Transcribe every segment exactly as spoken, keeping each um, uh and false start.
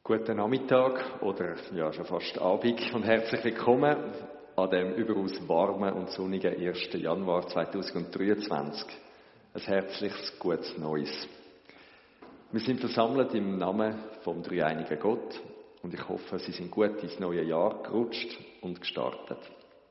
Guten Nachmittag oder ja schon fast Abend und herzlich willkommen an dem überaus warmen und sonnigen ersten Januar zweitausenddreiundzwanzig. Ein herzliches gutes Neues. Wir sind versammelt im Namen vom dreieinigen Gott und ich hoffe, Sie sind gut ins neue Jahr gerutscht und gestartet.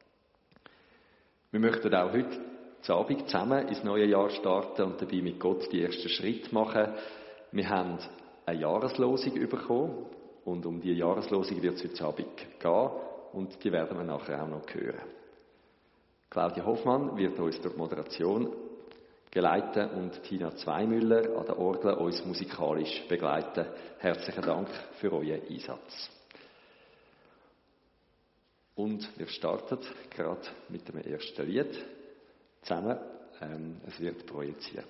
Wir möchten auch heute zu Abend zusammen ins neue Jahr starten und dabei mit Gott die ersten Schritte machen. Wir haben eine Jahreslosung bekommen und um diese Jahreslosung wird es heute Abend gehen und die werden wir nachher auch noch hören. Claudia Hoffmann wird uns durch die Moderation geleiten und Tina Zweimüller an der Orgel uns musikalisch begleiten. Herzlichen Dank für euren Einsatz. Und wir starten gerade mit dem ersten Lied zusammen. Ähm, es wird projiziert.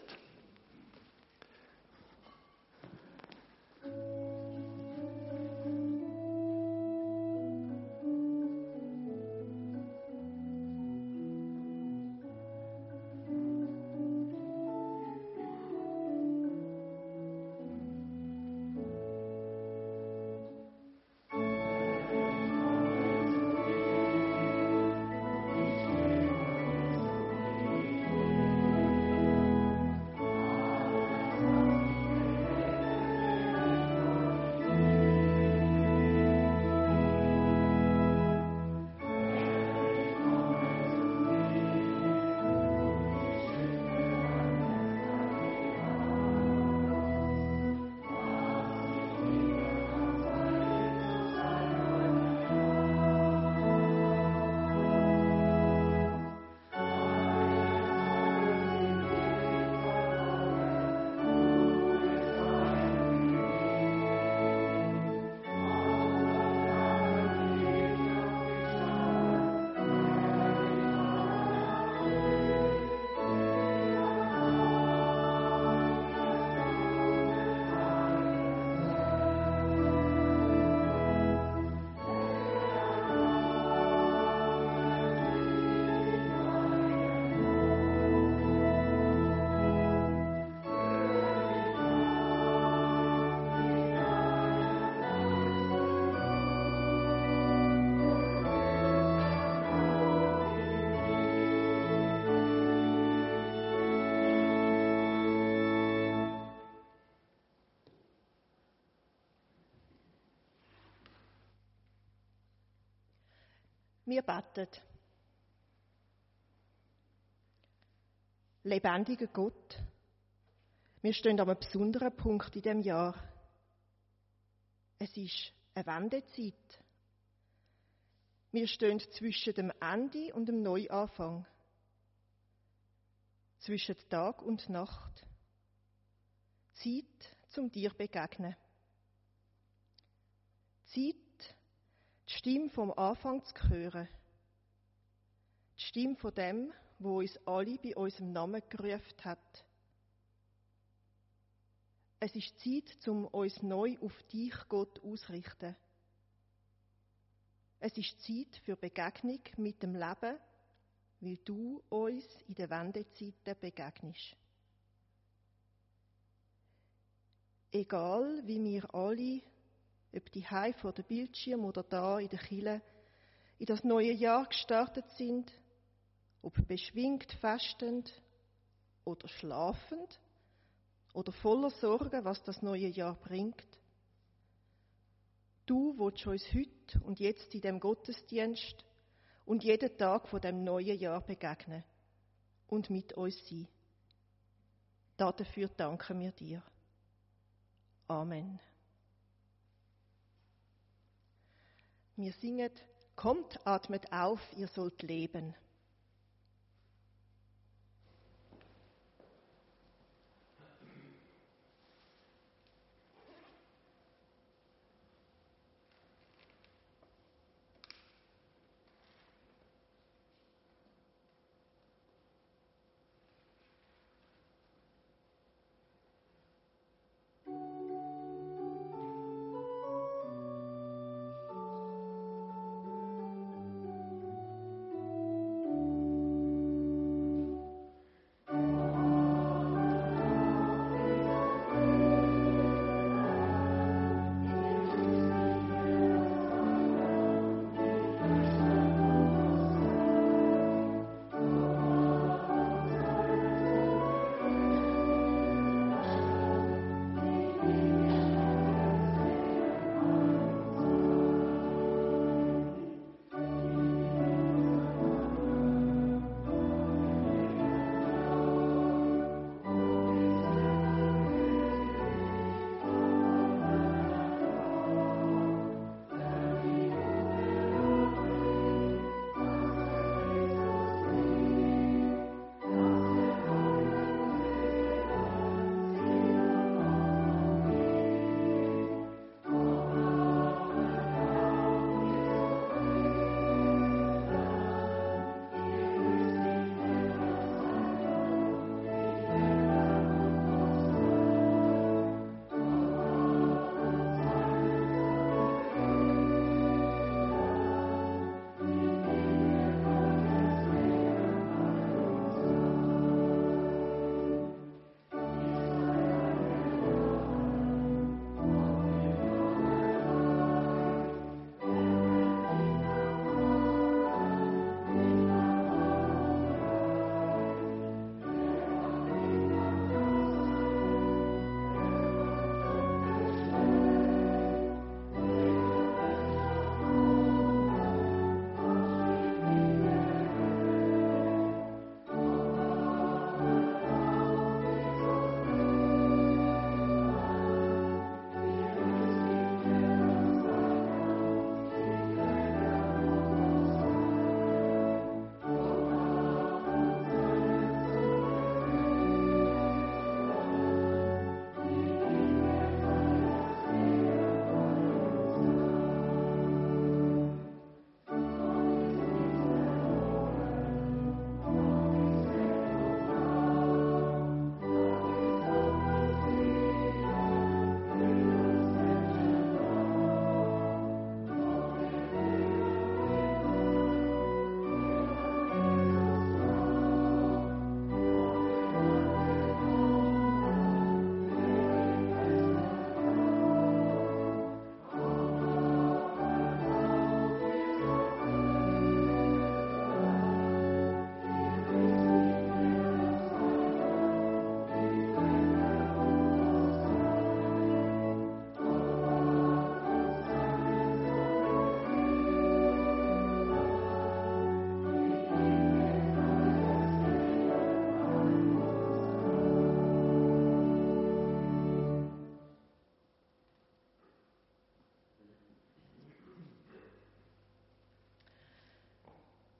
Wir beten. Lebendiger Gott, wir stehen an einem besonderen Punkt in diesem Jahr. Es ist eine Wendezeit. Wir stehen zwischen dem Ende und dem Neuanfang. Zwischen Tag und Nacht. Zeit, zum dir begegnen. Zeit, die Stimme vom Anfang zu hören. Die Stimme von dem, wo uns alle bei unserem Namen gerufen hat. Es ist Zeit, um uns neu auf dich, Gott, ausrichten. Es ist Zeit für Begegnung mit dem Leben, weil du uns in den Wendezeiten begegnest. Egal, wie wir alle, ob die Hause vor dem Bildschirm oder da in der Kirche, in das neue Jahr gestartet sind, ob beschwingt festend oder schlafend oder voller Sorgen, was das neue Jahr bringt. Du willst uns heute und jetzt in dem Gottesdienst und jeden Tag von dem neuen Jahr begegnen und mit uns sein. Dafür danken wir dir. Amen. Wir singen, kommt, atmet auf, ihr sollt leben.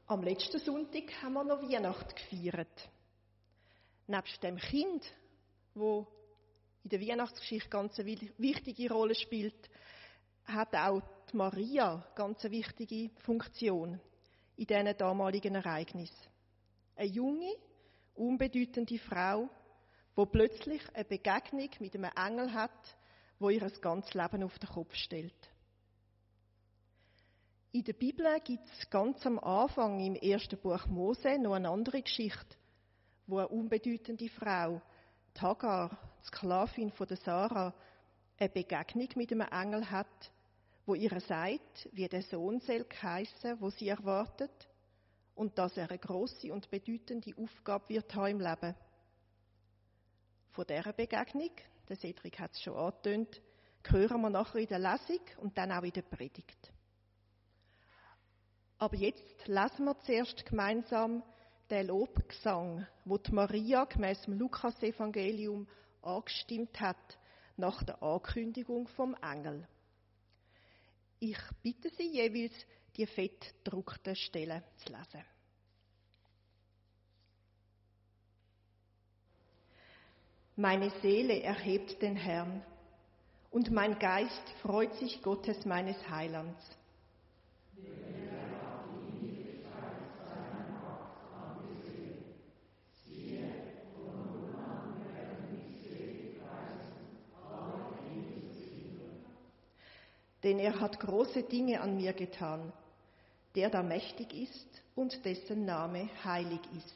Am letzten Sonntag haben wir noch Weihnachten gefeiert. Nebst dem Kind, wo in der Weihnachtsgeschichte ganz eine wichtige Rolle spielt, hat auch die Maria ganz eine wichtige Funktion in diesen damaligen Ereignissen. Eine junge, unbedeutende Frau, die plötzlich eine Begegnung mit einem Engel hat, wo ihr das ganze Leben auf den Kopf stellt. In der Bibel gibt es ganz am Anfang im ersten Buch Mose noch eine andere Geschichte, wo eine unbedeutende Frau, die Hagar, die Sklavin von der Sarah, eine Begegnung mit einem Engel hat, wo ihr sagt, wie der Sohn soll heissen, wo sie erwartet, und dass er eine grosse und bedeutende Aufgabe wird haben im Leben. Von dieser Begegnung, der Cedric hat es schon angetönt, hören wir nachher in der Lesung und dann auch in der Predigt. Aber jetzt lesen wir zuerst gemeinsam den Lobgesang, wo die Maria gemäss dem Lukas-Evangelium angestimmt hat, nach der Ankündigung vom Engel. Ich bitte Sie jeweils, die fett gedruckten Stellen zu lesen. Meine Seele erhebt den Herrn, und mein Geist freut sich Gottes meines Heilands. Denn er hat große Dinge an mir getan, der da mächtig ist und dessen Name heilig ist.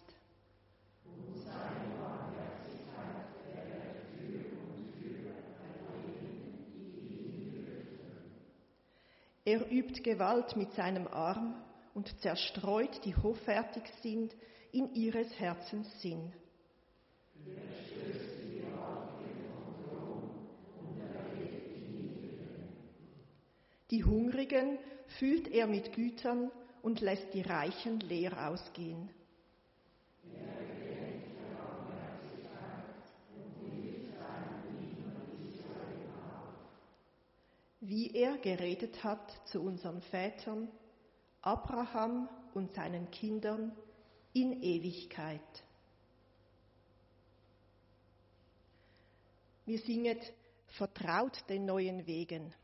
Er übt Gewalt mit seinem Arm und zerstreut, die hoffärtig sind, in ihres Herzens Sinn. Die Hungrigen füllt er mit Gütern und lässt die Reichen leer ausgehen. Wie er geredet hat zu unseren Vätern, Abraham und seinen Kindern in Ewigkeit. Wir singen Vertraut den neuen Wegen.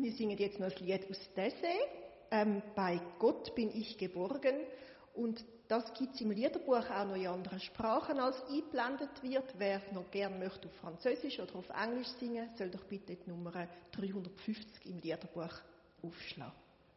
Wir singen jetzt noch das Lied aus Dessay, ähm, «Bei Gott bin ich geborgen». Und das gibt es im Liederbuch auch noch in anderen Sprachen, als eingeblendet wird. Wer noch gerne möchte auf Französisch oder auf Englisch singen, soll doch bitte die Nummer dreihundertfünfzig im Liederbuch aufschlagen.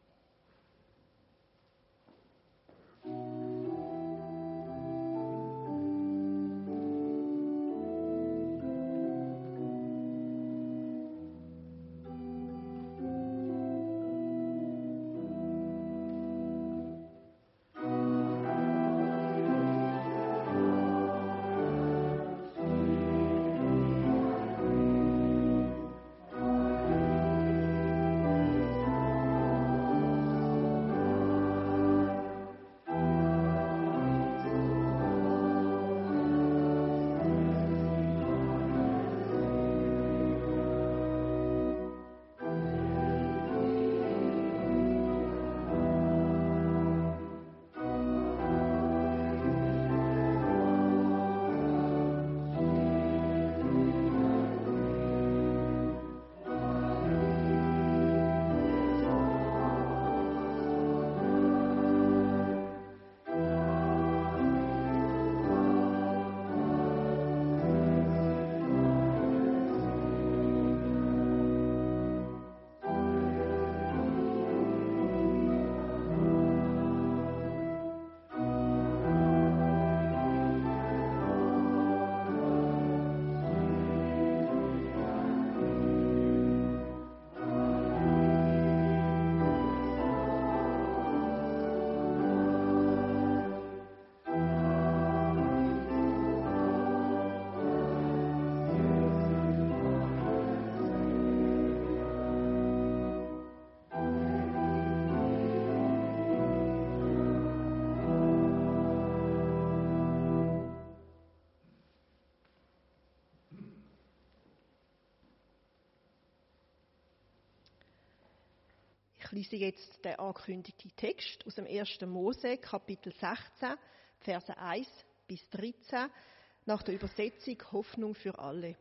Ich lese jetzt den angekündigten Text aus dem ersten Mose, Kapitel sechzehn, Verse eins bis dreizehn, nach der Übersetzung Hoffnung für alle.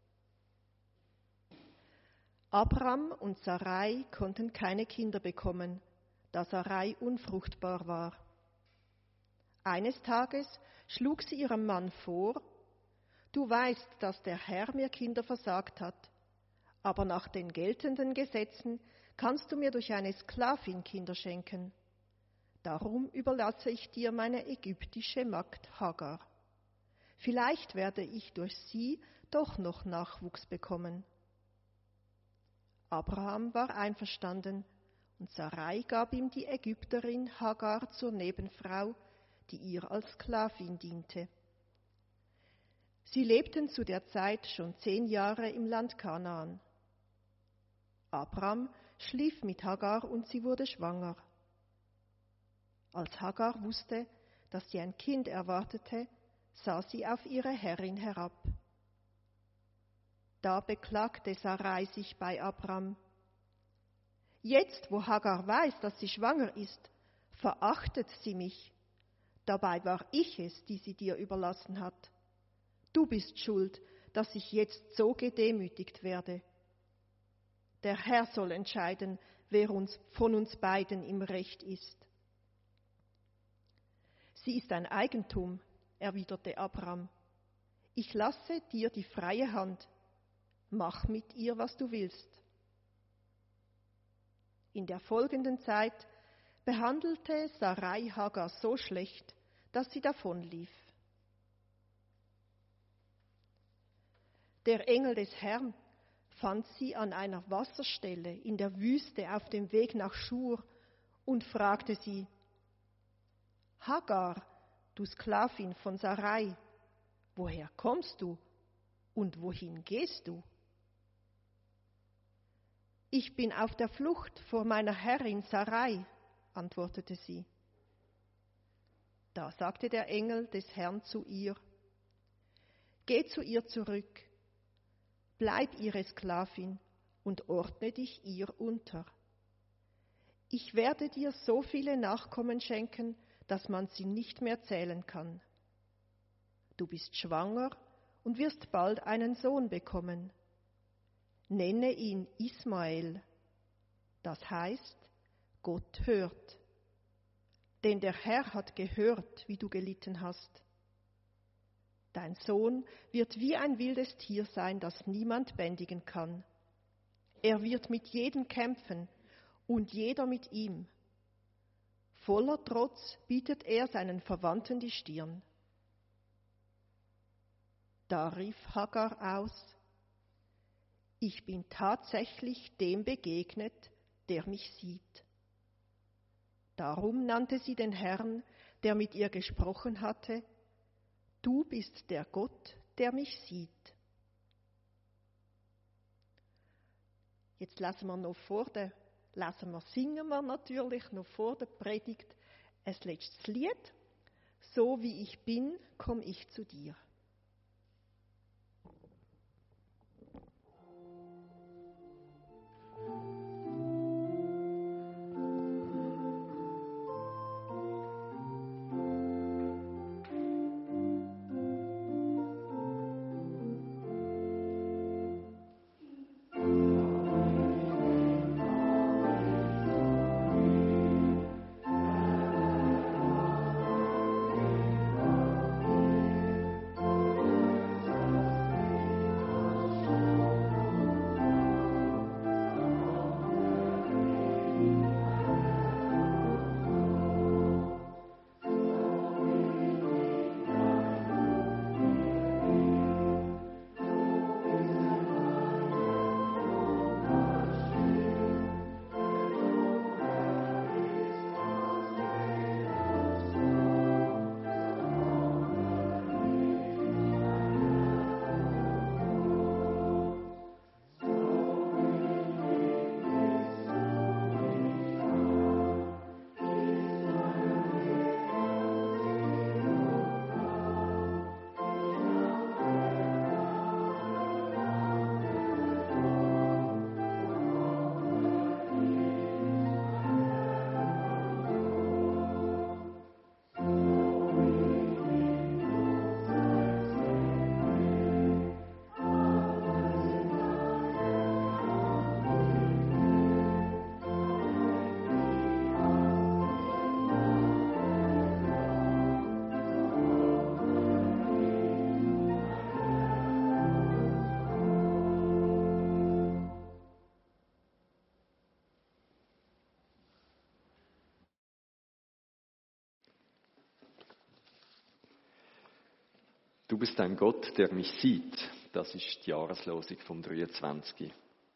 Abram und Sarai konnten keine Kinder bekommen, da Sarai unfruchtbar war. Eines Tages schlug sie ihrem Mann vor: Du weißt, dass der Herr mir Kinder versagt hat, aber nach den geltenden Gesetzen kannst du mir durch eine Sklavin Kinder schenken. Darum überlasse ich dir meine ägyptische Magd Hagar. Vielleicht werde ich durch sie doch noch Nachwuchs bekommen. Abraham war einverstanden, und Sarai gab ihm die Ägypterin Hagar zur Nebenfrau, die ihr als Sklavin diente. Sie lebten zu der Zeit schon zehn Jahre im Land Kanaan. Abram schlief mit Hagar und sie wurde schwanger. Als Hagar wusste, dass sie ein Kind erwartete, sah sie auf ihre Herrin herab. Da beklagte Sarai sich bei Abram: Jetzt, wo Hagar weiß, dass sie schwanger ist, verachtet sie mich. Dabei war ich es, die sie dir überlassen hat. Du bist schuld, dass ich jetzt so gedemütigt werde. Der Herr soll entscheiden, wer uns von uns beiden im Recht ist. Sie ist ein Eigentum, erwiderte Abram. Ich lasse dir die freie Hand. Mach mit ihr, was du willst. In der folgenden Zeit behandelte Sarai Hagar so schlecht, dass sie davonlief. Der Engel des Herrn fand sie an einer Wasserstelle in der Wüste auf dem Weg nach Schur und fragte sie: Hagar, du Sklavin von Sarai, woher kommst du und wohin gehst du? Ich bin auf der Flucht vor meiner Herrin Sarai, antwortete sie. Da sagte der Engel des Herrn zu ihr: Geh zu ihr zurück, bleib ihre Sklavin und ordne dich ihr unter. Ich werde dir so viele Nachkommen schenken, dass man sie nicht mehr zählen kann. Du bist schwanger und wirst bald einen Sohn bekommen. Nenne ihn Ismael, Das heißt, Gott hört. Denn der Herr hat gehört, wie du gelitten hast. Dein Sohn wird wie ein wildes Tier sein, das niemand bändigen kann. Er wird mit jedem kämpfen und jeder mit ihm. Voller Trotz bietet er seinen Verwandten die Stirn. Da rief Hagar aus: Ich bin tatsächlich dem begegnet, der mich sieht. Darum nannte sie den Herrn, der mit ihr gesprochen hatte: Du bist der Gott, der mich sieht. Jetzt lesen wir noch vor der, lesen wir, singen wir natürlich noch vor der Predigt ein letztes Lied. So wie ich bin, komm ich zu dir. Du bist ein Gott, der mich sieht. Das ist die Jahreslosung vom dreiundzwanzig.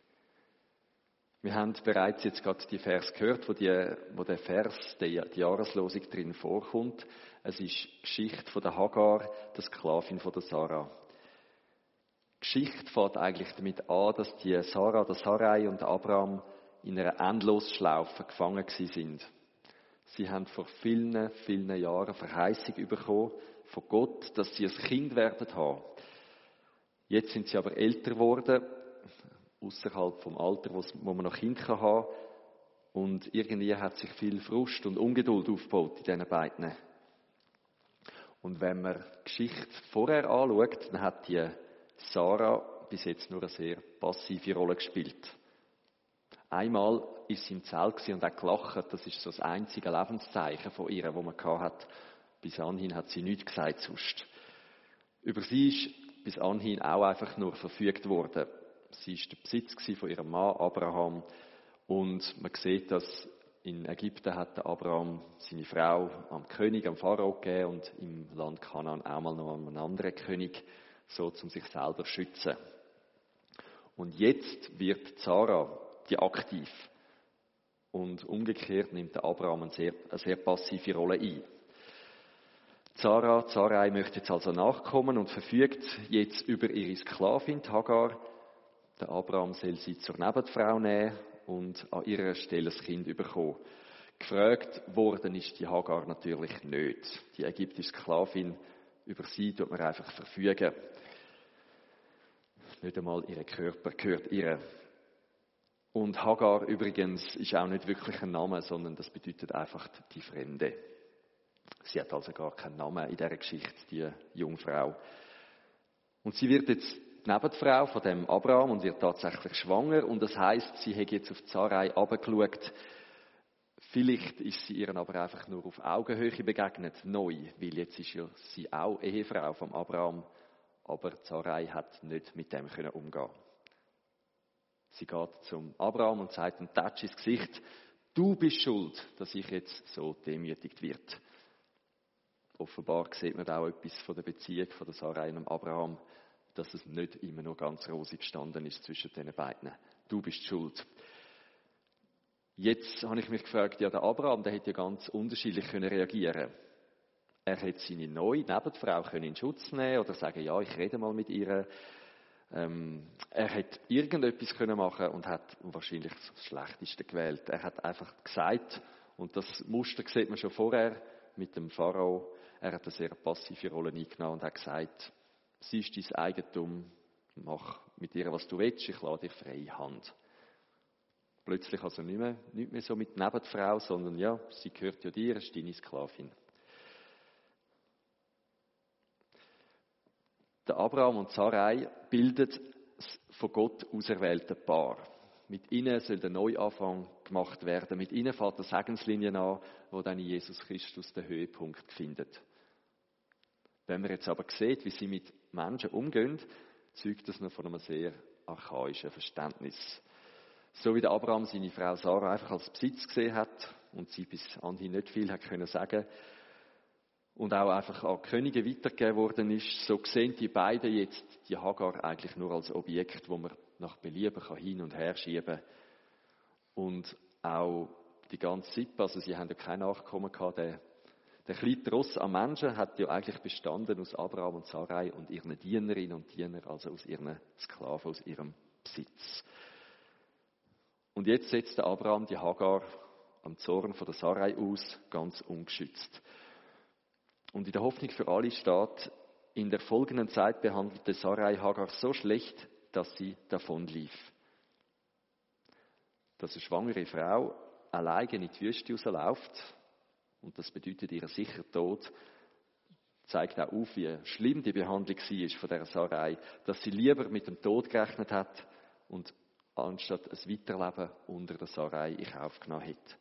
Wir haben bereits jetzt gerade die Vers gehört, wo, die, wo der Vers, die, die Jahreslosung drin vorkommt. Es ist die Geschichte von der Hagar, der Sklavin von der Sarah. Die Geschichte fängt eigentlich damit an, dass die Sarah, der Sarai und der Abraham in einer Endlosschlaufe gefangen sind. Sie haben vor vielen, vielen Jahren Verheißung bekommen von Gott, dass sie ein Kind werden haben. Jetzt sind sie aber älter geworden, außerhalb vom Alter, wo man noch Kind haben kann. Und irgendwie hat sich viel Frust und Ungeduld aufgebaut in diesen beiden. Und wenn man die Geschichte vorher anschaut, dann hat die Sarah bis jetzt nur eine sehr passive Rolle gespielt. Einmal ist sie im Zelt und hat gelacht. Das ist so das einzige Lebenszeichen von ihr, das man hatte. Bis anhin hat sie nichts gesagt sonst. Über sie ist bis anhin auch einfach nur verfügt worden. Sie war der Besitz von ihrem Mann Abraham. Und man sieht, dass in Ägypten hat der Abraham seine Frau am König, am Pharao gegeben und im Land Kanaan auch mal noch an einen anderen König, so um sich selber zu schützen. Und jetzt wird Sarah die aktiv. Und umgekehrt nimmt der Abraham eine sehr, eine sehr passive Rolle ein. Sarah, Sarai möchte jetzt also nachkommen und verfügt jetzt über ihre Sklavin Hagar. Der Abraham soll sie zur Nebenfrau nehmen und an ihrer Stelle das Kind bekommen. Gefragt worden ist die Hagar natürlich nicht. Die ägyptische Sklavin, über sie tut man einfach verfügen. Nicht einmal ihr Körper gehört ihr. Und Hagar übrigens ist auch nicht wirklich ein Name, sondern das bedeutet einfach die Fremde. Sie hat also gar keinen Namen in dieser Geschichte, die Jungfrau. Und sie wird jetzt die Nebenfrau von dem Abraham und wird tatsächlich schwanger. Und das heisst, sie hat jetzt auf Sarai herabgeschaut. Vielleicht ist sie ihr aber einfach nur auf Augenhöhe begegnet, neu, weil jetzt ist ja sie auch Ehefrau vom Abraham. Aber Sarai hat nicht mit dem können umgehen. Sie geht zum Abraham und sagt ihm Tatsch ins Gesicht: Du bist schuld, dass ich jetzt so demütigt werde. Offenbar sieht man da auch etwas von der Beziehung von der Sarai und dem Abraham, dass es nicht immer nur ganz rosig gestanden ist zwischen den beiden. Du bist schuld. Jetzt habe ich mich gefragt, ja, der Abraham, der hätte ja ganz unterschiedlich können reagieren. Er hätte seine neue Nebenfrau können in Schutz nehmen oder sagen, ja, ich rede mal mit ihr. Ähm, er hätte irgendetwas können machen und hat wahrscheinlich das Schlechteste gewählt. Er hat einfach gesagt, und das Muster sieht man schon vorher mit dem Pharao, er hat eine sehr passive Rolle eingenommen und hat gesagt, sie ist dein Eigentum, mach mit ihr, was du willst, ich lasse dir freie Hand. Plötzlich also nicht mehr, nicht mehr so mit Nebenfrau, sondern ja, sie gehört ja dir, ist deine Sklavin. Der Abraham und Sarai bilden das von Gott auserwählte Paar. Mit ihnen soll der Neuanfang gemacht werden. Mit ihnen fährt die Segenslinie an, wo dann in Jesus Christus den Höhepunkt findet. Wenn man jetzt aber sieht, wie sie mit Menschen umgehen, zeugt das noch von einem sehr archaischen Verständnis. So wie der Abraham seine Frau Sarah einfach als Besitz gesehen hat und sie bis anhin nicht viel hat können sagen und auch einfach an Könige weitergegeben worden ist, so sehen die beiden jetzt die Hagar eigentlich nur als Objekt, wo man nach Belieben kann hin und her schieben. Und auch die ganze Sippe, also sie haben ja kein Nachkommen gehabt, der, der kleine Tross an Menschen hat ja eigentlich bestanden aus Abraham und Sarai und ihren Dienerinnen und Dienern, also aus ihren Sklaven, aus ihrem Besitz. Und jetzt setzt der Abraham die Hagar am Zorn von der Sarai aus, ganz ungeschützt. Und in der Hoffnung für alle steht, in der folgenden Zeit behandelte Sarai Hagar so schlecht, dass sie davonlief. Dass eine schwangere Frau alleine in die Wüste rausläuft, und das bedeutet ihren sicheren Tod, zeigt auch auf, wie schlimm die Behandlung war von dieser Sarai, dass sie lieber mit dem Tod gerechnet hat und anstatt ein Weiterleben unter der Sarai in Kauf genommen hat.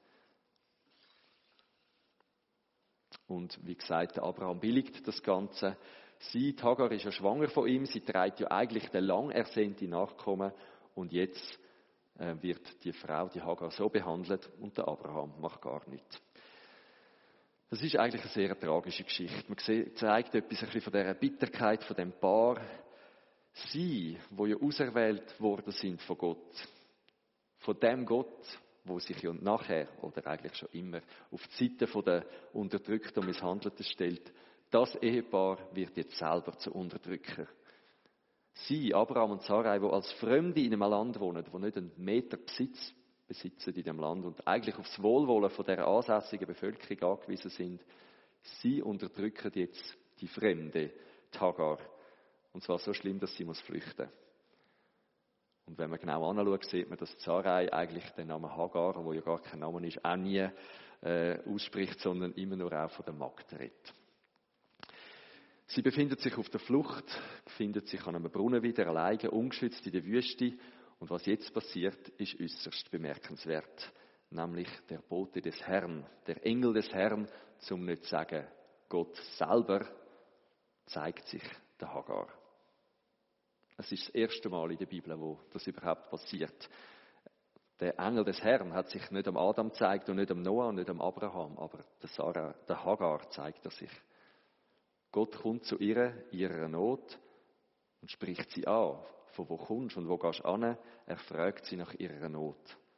Und wie gesagt, der Abraham billigt das Ganze. Sie, die Hagar, ist ja schwanger von ihm. Sie trägt ja eigentlich den lang ersehnten Nachkommen. Und jetzt äh, wird die Frau, die Hagar, so behandelt und der Abraham macht gar nichts. Das ist eigentlich eine sehr tragische Geschichte. Man sieht, zeigt etwas ein bisschen von dieser Bitterkeit, von dem Paar. Sie, wo ja auserwählt worden sind von Gott, von dem Gott, wo sich ja nachher, oder eigentlich schon immer, auf die Seite der Unterdrückten und Misshandelten stellt, das Ehepaar wird jetzt selber zu Unterdrücker. Sie, Abraham und Sarai, die als Fremde in einem Land wohnen, die nicht einen Meter Besitz besitzen in dem Land und eigentlich aufs Wohlwollen von der ansässigen Bevölkerung angewiesen sind, sie unterdrücken jetzt die Fremde, die Hagar. Und zwar so schlimm, dass sie muss flüchten. Und wenn man genau anschaut, sieht man, dass Sarai eigentlich den Namen Hagar, wo ja gar kein Name ist, auch nie äh, ausspricht, sondern immer nur auch von der Magd redet. Sie befindet sich auf der Flucht, befindet sich an einem Brunnen wieder alleine, ungeschützt in der Wüste. Und was jetzt passiert, ist äußerst bemerkenswert. Nämlich der Bote des Herrn, der Engel des Herrn, zum nicht zu sagen, Gott selber zeigt sich der Hagar. Es ist das erste Mal in der Bibel, wo das überhaupt passiert. Der Engel des Herrn hat sich nicht am Adam gezeigt und nicht am Noah und nicht am Abraham, aber der, Sarah, der Hagar zeigt er sich. Gott kommt zu ihr, ihrer Not, und spricht sie an. Von wo kommst du und wo gehst du hin? Er fragt sie nach ihrer Not.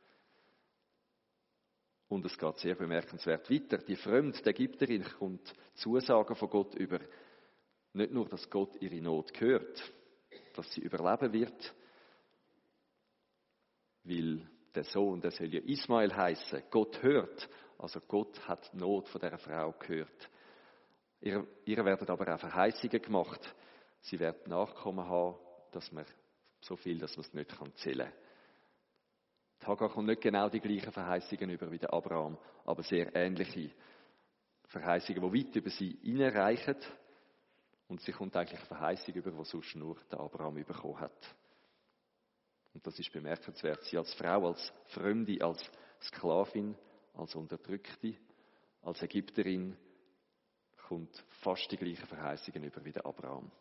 Und es geht sehr bemerkenswert weiter. Die fremde Ägypterin kommt Zusagen von Gott über. Nicht nur, dass Gott ihre Not hört, dass sie überleben wird, weil der Sohn, der soll ja Ismael heißen. Gott hört, also Gott hat die Not von dieser Frau gehört. Ihr, ihr werden aber auch Verheißungen gemacht. Sie wird Nachkommen haben, dass man so viel, dass man es nicht zählen kann. Die Hagar kommt nicht genau die gleichen Verheißungen über wie der Abraham, aber sehr ähnliche Verheißungen, die weit über sie hineinreichen. Und sie kommt eigentlich eine Verheißung über, die sonst nur der Abraham bekommen hat. Und das ist bemerkenswert. Sie als Frau, als Fremde, als Sklavin, als Unterdrückte, als Ägypterin kommt fast die gleichen Verheißungen über wie der Abraham.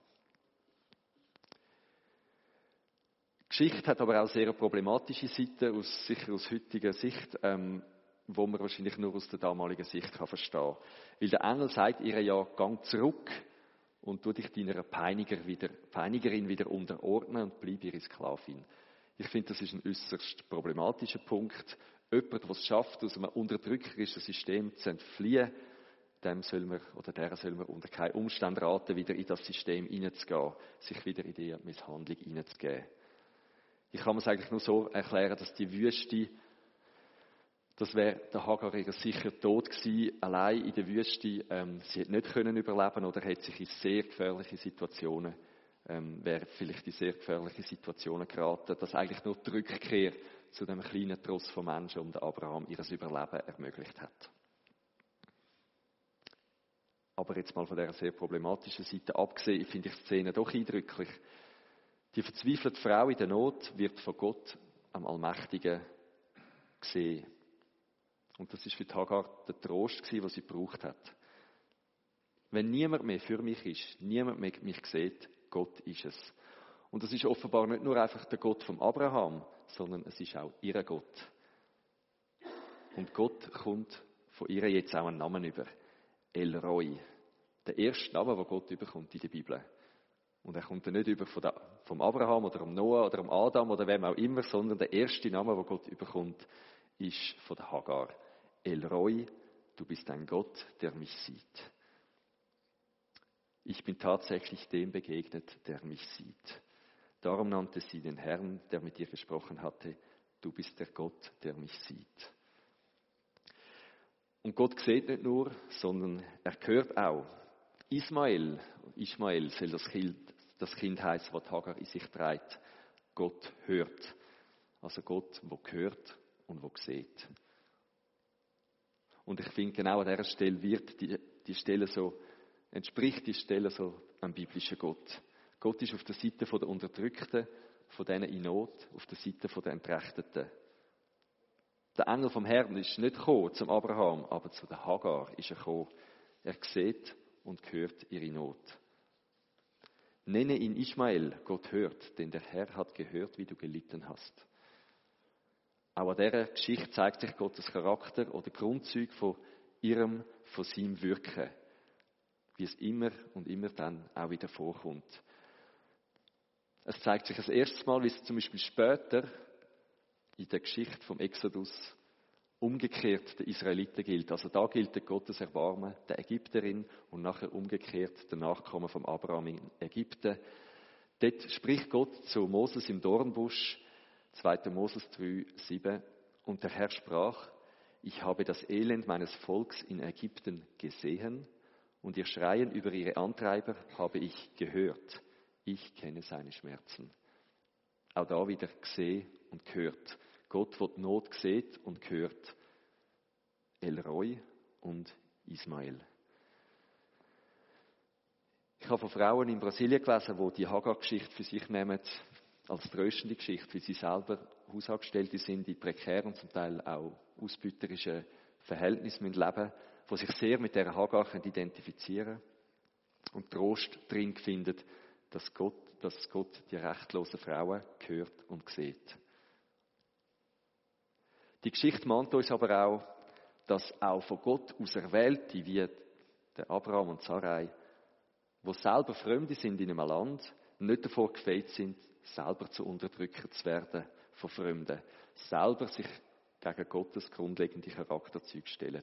Die Geschichte hat aber auch sehr problematische Seiten, aus, sicher aus heutiger Sicht, ähm, wo man wahrscheinlich nur aus der damaligen Sicht kann verstehen kann. Weil der Engel sagt ihr ja, gang zurück und tu dich deiner Peiniger wieder, Peinigerin wieder unterordnen und bleib ihre Sklavin. Ich finde, das ist ein äußerst problematischer Punkt. Jemand, der es schafft, aus einem unterdrückerischen System zu entfliehen, dem soll man, oder der soll man unter keinen Umständen raten, wieder in das System hineinzugehen, sich wieder in die Misshandlung hineinzugeben. Ich kann mir es eigentlich nur so erklären, dass die Wüste, das wäre der Hagar sicher tot gewesen, allein in der Wüste. Ähm, sie hätte nicht können überleben oder hätte sich in sehr gefährliche Situationen, ähm, wäre vielleicht in sehr gefährliche Situationen geraten, dass eigentlich nur die Rückkehr zu dem kleinen Tross von Menschen um den Abraham ihres Überleben ermöglicht hat. Aber jetzt mal von dieser sehr problematischen Seite abgesehen, finde ich die Szene doch eindrücklich. Die verzweifelte Frau in der Not wird von Gott, am Allmächtigen, gesehen. Und das ist für Hagar der Trost gewesen, den sie gebraucht hat. Wenn niemand mehr für mich ist, niemand mehr mich sieht, Gott ist es. Und das ist offenbar nicht nur einfach der Gott vom Abraham, sondern es ist auch ihr Gott. Und Gott kommt von ihr jetzt auch einen Namen über. El Roi. Der erste Name, den Gott überkommt in der Bibel. Und er kommt dann nicht über von der, vom Abraham oder vom Noah oder vom Adam oder wem auch immer, sondern der erste Name, den Gott überkommt, ist von der Hagar. El Roi, du bist ein Gott, der mich sieht. Ich bin tatsächlich dem begegnet, der mich sieht. Darum nannte sie den Herrn, der mit ihr gesprochen hatte, du bist der Gott, der mich sieht. Und Gott sieht nicht nur, sondern er hört auch. Ismael, Ismael soll das Kind, das Kind heißen, das Hagar in sich trägt. Gott hört. Also Gott, der hört und der sieht. Und ich finde, genau an dieser Stelle wird die, die Stelle so, entspricht die Stelle so einem biblischen Gott. Gott ist auf der Seite der Unterdrückten, von denen in Not, auf der Seite der Entrechteten. Der Engel vom Herrn ist nicht gekommen zum Abraham, aber zu der Hagar ist er gekommen. Er sieht und hört ihre Not. Nenne ihn Ismael, Gott hört, denn der Herr hat gehört, wie du gelitten hast. Auch an dieser Geschichte zeigt sich Gottes Charakter oder Grundzüge von ihrem, von seinem Wirken, wie es immer und immer dann auch wieder vorkommt. Es zeigt sich das erste Mal, wie es zum Beispiel später in der Geschichte vom Exodus umgekehrt den Israeliten gilt. Also da gilt der Gottes Erbarmen der Ägypterin und nachher umgekehrt der Nachkommen vom Abraham in Ägypten. Dort spricht Gott zu Moses im Dornbusch, zweiter Moses drei, sieben. Und der Herr sprach, ich habe das Elend meines Volks in Ägypten gesehen und ihr Schreien über ihre Antreiber habe ich gehört. Ich kenne seine Schmerzen. Auch da wieder gesehen und gehört. Gott, der die Not sieht und hört. El Roi und Ismael. Ich habe von Frauen in Brasilien gelesen, die die Hagar-Geschichte für sich nehmen, als tröstende Geschichte, weil sie selber Hausangestellte sind, in prekären und zum Teil auch ausbeuterischen Verhältnissen leben müssen, die sich sehr mit dieser Hagar identifizieren können und Trost drin finden, dass Gott, dass Gott die rechtlosen Frauen hört und sieht. Die Geschichte mahnt uns aber auch, dass auch von Gott Auserwählte, wie der Abraham und Sarai, die selber Fremde sind in einem Land, nicht davor gefeit sind, selber zu Unterdrücker zu werden von Fremden, selber sich gegen Gottes grundlegende Charakterzüge stellen.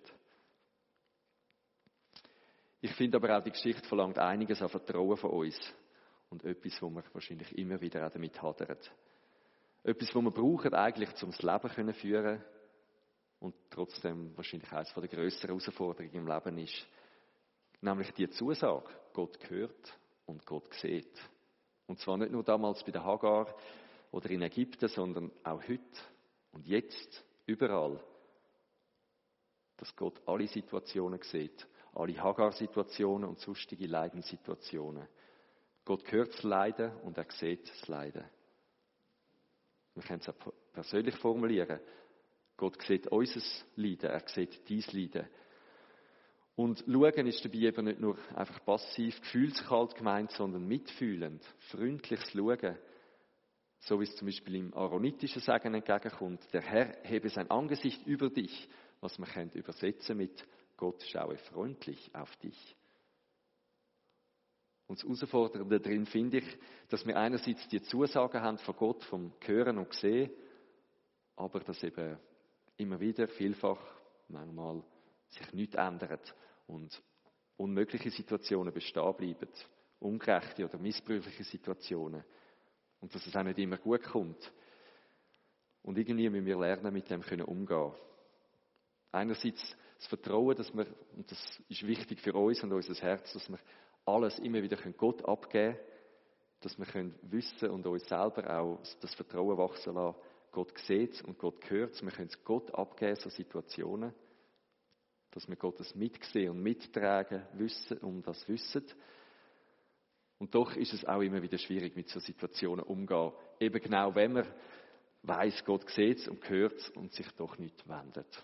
Ich finde aber auch, die Geschichte verlangt einiges an Vertrauen von uns und etwas, wo wir wahrscheinlich immer wieder auch damit hadern. Etwas, was wir brauchen eigentlich, um das Leben zu führen und trotzdem wahrscheinlich eines der grösseren Herausforderungen im Leben ist, nämlich die Zusage, Gott hört und Gott sieht. Und zwar nicht nur damals bei der Hagar oder in Ägypten, sondern auch heute und jetzt, überall, dass Gott alle Situationen sieht, alle Hagar-Situationen und sonstige Leidenssituationen. Gott hört das Leiden und er sieht das Leiden. Wir können es auch persönlich formulieren. Gott sieht unser Leiden, er sieht dein Leiden. Und schauen ist dabei eben nicht nur einfach passiv, gefühlskalt gemeint, sondern mitfühlend, freundliches Schauen. So wie es zum Beispiel im aaronitischen Sagen entgegenkommt. Der Herr hebe sein Angesicht über dich, was man könnte übersetzen mit Gott schaue freundlich auf dich. Und das Herausfordernde darin finde ich, dass wir einerseits die Zusagen haben von Gott, vom Hören und Sehen, aber dass eben immer wieder, vielfach, manchmal sich nichts ändert und unmögliche Situationen bestehen bleiben, ungerechte oder missbräuchliche Situationen und dass es auch nicht immer gut kommt. Und irgendwie müssen wir lernen, mit dem umgehen. Einerseits das Vertrauen, dass wir, und das ist wichtig für uns und unser Herz, dass wir alles immer wieder Gott abgeben können, dass wir können wissen und uns selber auch das Vertrauen wachsen lassen. Gott sieht und Gott hört es. Wir können es Gott abgeben, so Situationen, dass wir Gottes mitsehen und mittragen wissen, um das wissen. Und doch ist es auch immer wieder schwierig, mit so Situationen umzugehen. Eben genau, wenn man weiss, Gott sieht es und hört es und sich doch nicht wendet.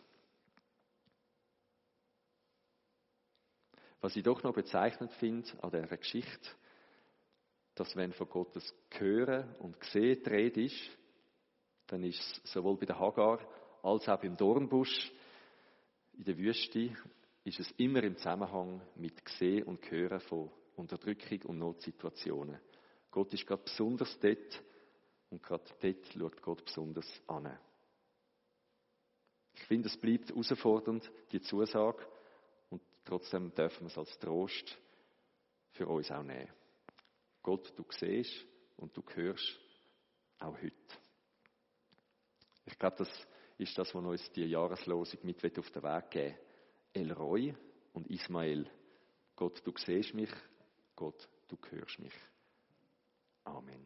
Was ich doch noch bezeichnend finde an dieser Geschichte, dass wenn von Gottes Hören und Sehen die Rede ist, dann ist es sowohl bei der Hagar als auch beim Dornbusch in der Wüste, ist es immer im Zusammenhang mit Sehen und Hören von Unterdrückung und Notsituationen. Gott ist gerade besonders dort und gerade dort schaut Gott besonders an. Ich finde, es bleibt herausfordernd, die Zusage, und trotzdem dürfen wir es als Trost für uns auch nehmen. Gott, du siehst und du hörst auch heute. Ich glaube, das ist das, was uns die Jahreslosung mit auf den Weg geben will. El Roi und Ismael. Gott, du siehst mich. Gott, du hörst mich. Amen.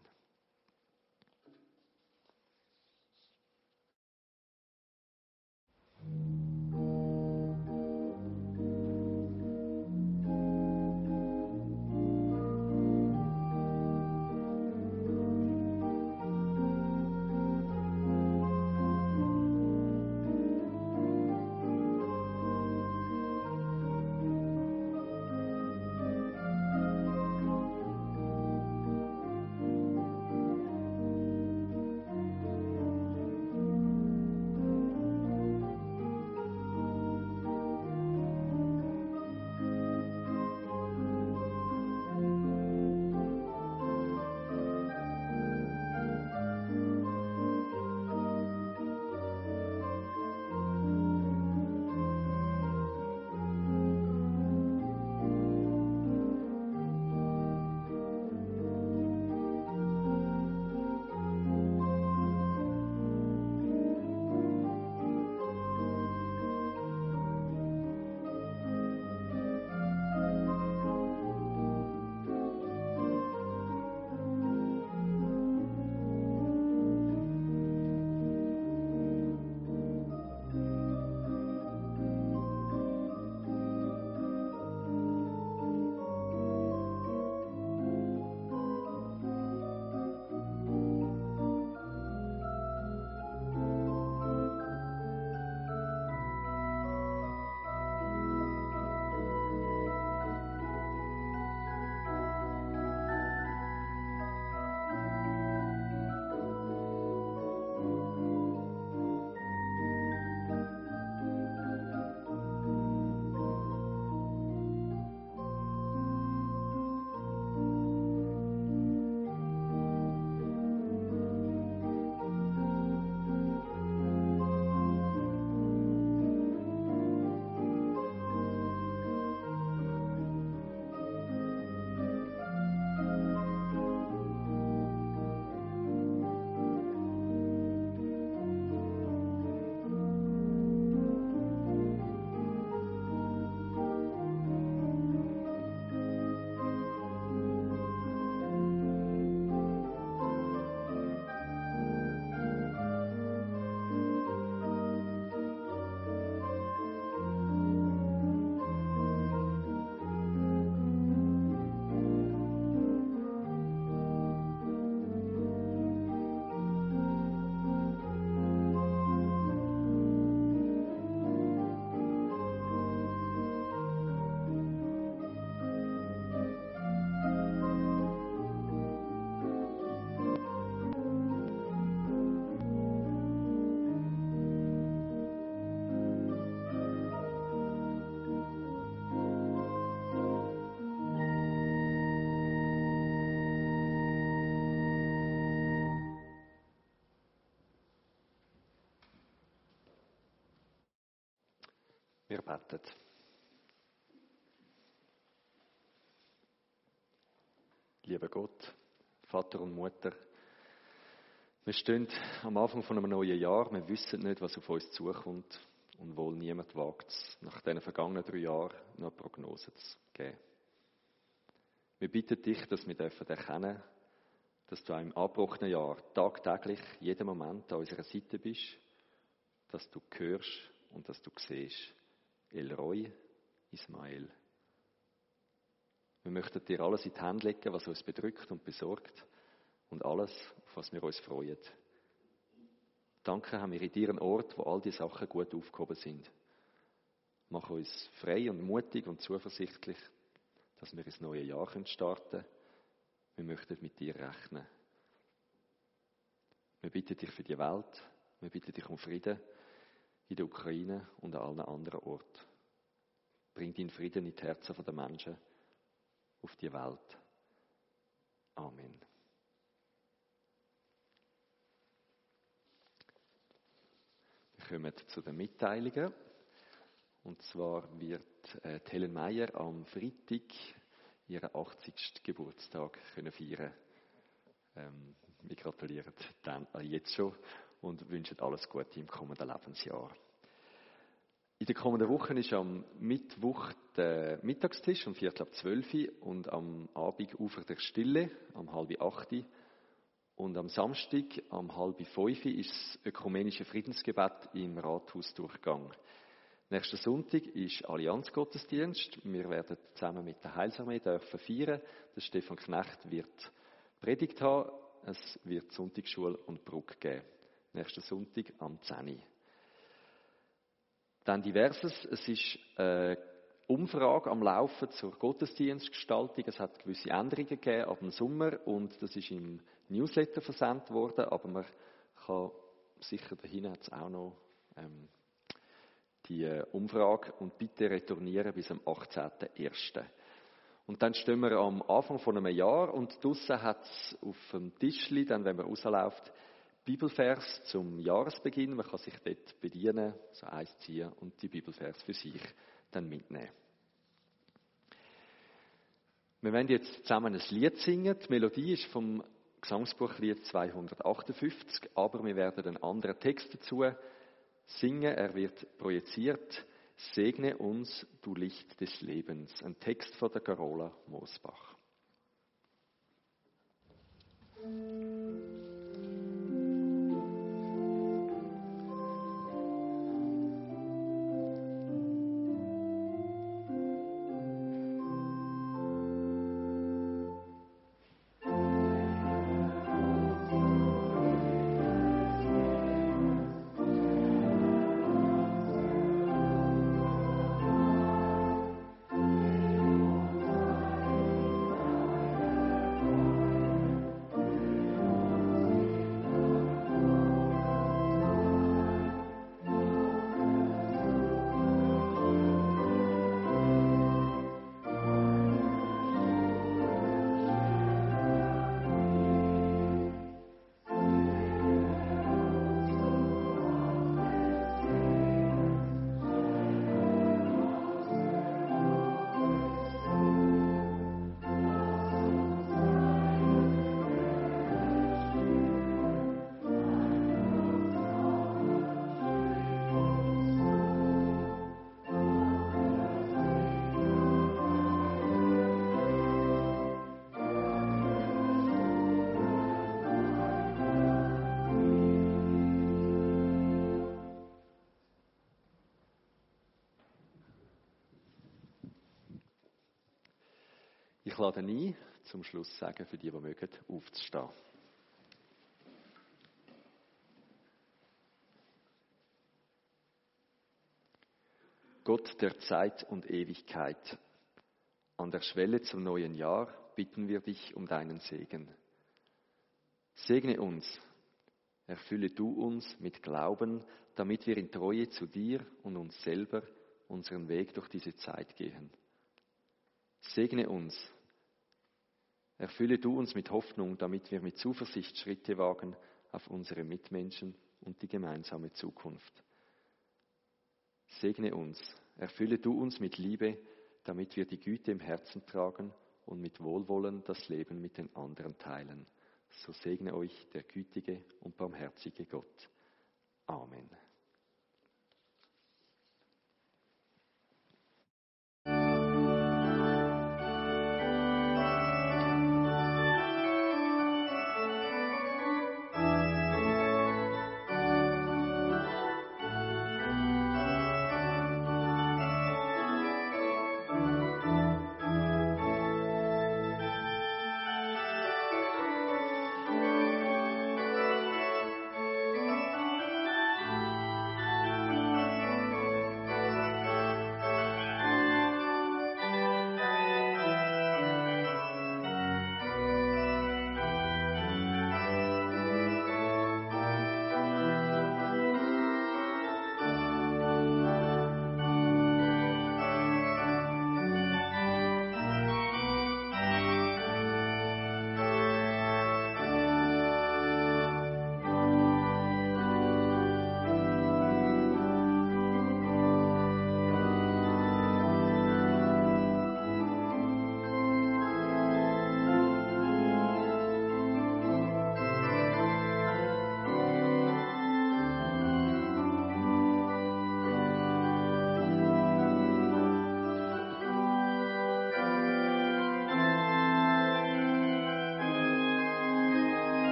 Wir beten. Lieber Gott, Vater und Mutter, wir stehen am Anfang von einem neuen Jahr. Wir wissen nicht, was auf uns zukommt. Und wohl niemand wagt es, nach diesen vergangenen drei Jahren noch eine Prognose zu geben. Wir bitten dich, dass wir erkennen dürfen, dass du auch im abgebrochenen Jahr tagtäglich, jeden Moment an unserer Seite bist, dass du hörst und dass du siehst. El Roi, Ismael. Wir möchten dir alles in die Hände legen, was uns bedrückt und besorgt und alles, auf was wir uns freuen. Danke haben wir in dir einen Ort, wo all die Sachen gut aufgehoben sind. Mach uns frei und mutig und zuversichtlich, dass wir ins neue Jahr starten können. Wir möchten mit dir rechnen. Wir bitten dich für die Welt, wir bitten dich um Frieden in der Ukraine und an allen anderen Orten. Bring deinen Frieden in die Herzen der Menschen auf die Welt. Amen. Wir kommen zu den Mitteilungen. Und zwar wird äh, Helen Meyer am Freitag ihren achtzigsten Geburtstag können feiern. Ähm, wir gratulieren dann äh, jetzt schon und wünschen alles Gute im kommenden Lebensjahr. In der kommenden Woche ist am Mittwoch der Mittagstisch um Viertel ab zwölf und am Abend Ufer der Stille um halb acht. Und am Samstag um halb fünf ist das ökumenische Friedensgebet im Rathausdurchgang. Nächsten Sonntag ist Allianzgottesdienst. Wir werden zusammen mit der Heilsarmee dürfen feiern. Der Stefan Knecht wird Predigt haben. Es wird Sonntagsschule und Brücke geben. Nächsten Sonntag am zehn Uhr. Dann diverses. Es ist eine Umfrage am Laufen zur Gottesdienstgestaltung. Es hat gewisse Änderungen gegeben ab dem Sommer und das ist im Newsletter versendet worden. Aber man kann sicher dahin hat es auch noch ähm, die Umfrage und bitte retournieren bis am achtzehnten ersten Und dann stehen wir am Anfang von einem Jahr und draussen hat es auf dem Tischli, dann wenn man rausläuft, Bibelvers zum Jahresbeginn. Man kann sich dort bedienen, so eins ziehen und die Bibelvers für sich dann mitnehmen. Wir werden jetzt zusammen ein Lied singen. Die Melodie ist vom Gesangsbuchlied zweihundertachtundfünfzig, aber wir werden einen anderen Text dazu singen. Er wird projiziert. Segne uns, du Licht des Lebens. Ein Text von der Carola Mosbach. Ich lade ein, zum Schluss sagen, für die, die mögen, aufzustehen. Gott der Zeit und Ewigkeit, an der Schwelle zum neuen Jahr bitten wir dich um deinen Segen. Segne uns, erfülle du uns mit Glauben, damit wir in Treue zu dir und uns selber unseren Weg durch diese Zeit gehen. Segne uns, erfülle du uns mit Hoffnung, damit wir mit Zuversicht Schritte wagen auf unsere Mitmenschen und die gemeinsame Zukunft. Segne uns, Erfülle du uns mit Liebe, damit wir die Güte im Herzen tragen und mit Wohlwollen das Leben mit den anderen teilen. So segne euch der gütige und barmherzige Gott. Amen.